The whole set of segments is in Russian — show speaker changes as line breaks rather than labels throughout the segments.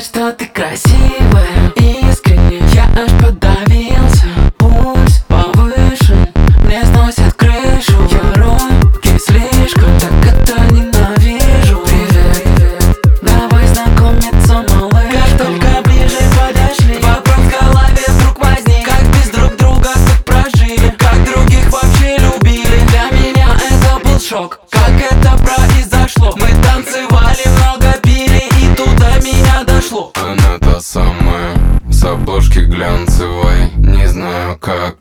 что ты красивая, искренне я аж подавился. Пульс повышен, мне сносят крышу. Я робкий слишком, так это ненавижу. Привет, давай знакомиться, малыш. Как только ближе подошли, вопрос в голове вдруг возник: как без друг друга тут прожили, как других вообще любили. Для меня это был шок, как это произошло. Мы танцевали, много пили, и тут до меня дошло.
Она та самая, с обложки глянцевой. Не знаю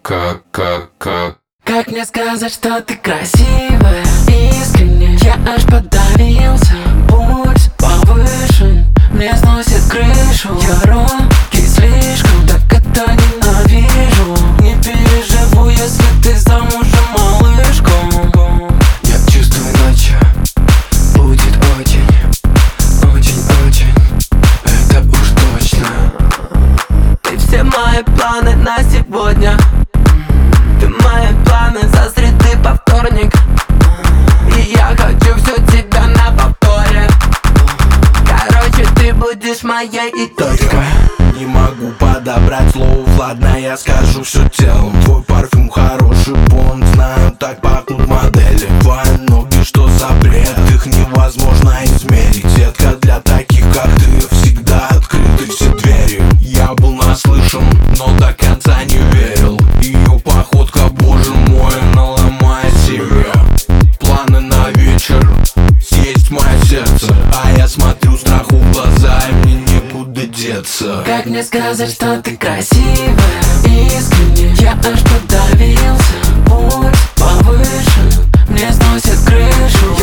Как мне сказать, что ты красивая, искренне я аж подавился. Пульс повышен, мне сносит крышу. Я робкий слишком, так это ненавижу. Не переживу, если ты замужем, малышка. Я чувствую, ночью будет очень, это уж точно. Ты все мои планы на сегодня. Ты мои планы со среды по вторник. И я хочу все тебя на повторе. Короче, ты будешь моей и точка.
Не могу подобрать слов, ладно, я скажу все телом. Твой парфюм хороший понт, знаю, так пахнут модели. Твои ноги, что за бред, их невозможно измерить. Детка, для таких, как ты, всегда открыты все двери. Я был наслышан, но до конца не верил. Ее походка, боже мой, наломает себе. Планы на вечер, съесть мое сердце. А я смотрю страху в глаза, и мне некуда деться.
Как мне сказать, что ты красивая, искренне я аж подавился. Пульс повышен, мне сносит крышу.